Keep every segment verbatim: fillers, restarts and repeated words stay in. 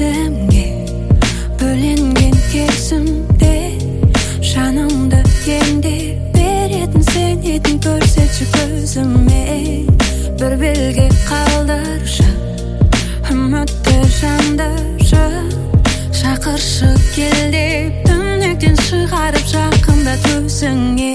сезімге бөленген кезімде жанымды емдеп беретін сен едің. Көрсетші көзіме бір белгі қалдыршы, үмітті жандыршы, шақыршы кел деп түнектен шығарып жақында төсіңе.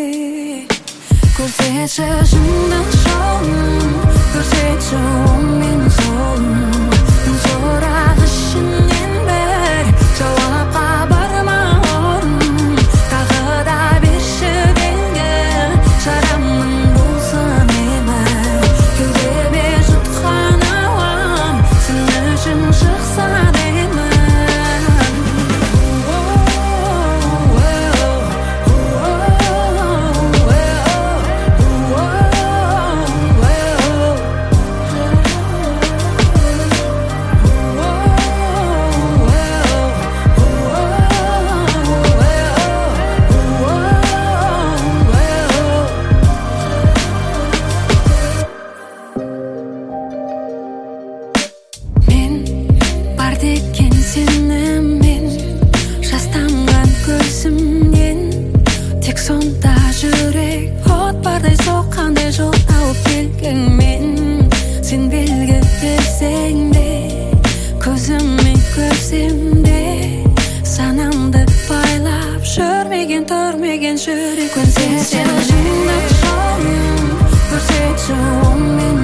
Көрсетші шындық жолын, көрсетші оң мен солын, сорақ ішінен бір жауапқа барма орын. Тағы да берші белгі, жарамның болсын емін, кеудеме жұтқан ауам сен үшін шықса деймін. Сен белгі берсең де, көзіммен көрсем де, санамды байлап жүрмеген тұрмеген жүрек. Көрсетші шындық жолын, көрсетші оң мен